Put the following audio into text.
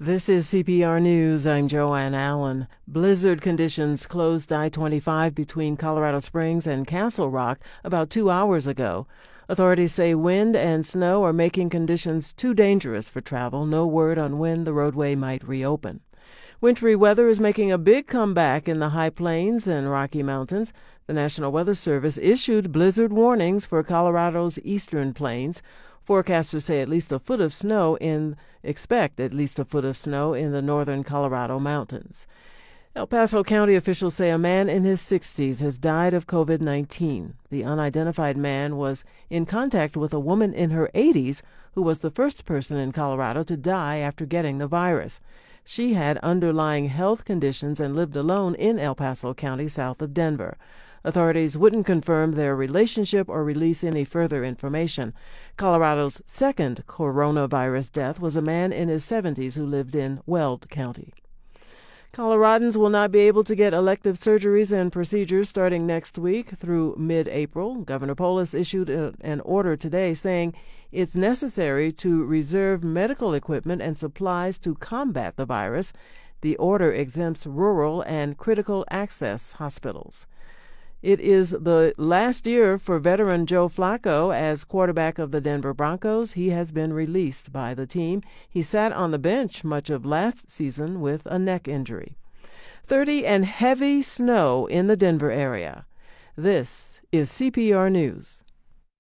This is CPR News. I'm Joanne Allen. Blizzard conditions closed I-25 between Colorado Springs and Castle Rock about 2 hours ago. Authorities say wind and snow are making conditions too dangerous for travel. No word on when the roadway might reopen. Wintry weather is making a big comeback in the High Plains and Rocky Mountains. The National Weather Service issued blizzard warnings for Colorado's eastern plains. Forecasters say expect at least a foot of snow in the northern Colorado mountains. El Paso County officials say a man in his 60s has died of COVID-19. The unidentified man was in contact with a woman in her 80s who was the first person in Colorado to die after getting the virus. She had underlying health conditions and lived alone in El Paso County south of Denver. Authorities wouldn't confirm their relationship or release any further information. Colorado's second coronavirus death was a man in his 70s who lived in Weld County. Coloradans will not be able to get elective surgeries and procedures starting next week through mid-April. Governor Polis issued an order today saying it's necessary to reserve medical equipment and supplies to combat the virus. The order exempts rural and critical access hospitals. It is the last year for veteran Joe Flacco as quarterback of the Denver Broncos. He has been released by the team. He sat on the bench much of last season with a neck injury. 30 and heavy snow in the Denver area. This is CPR News.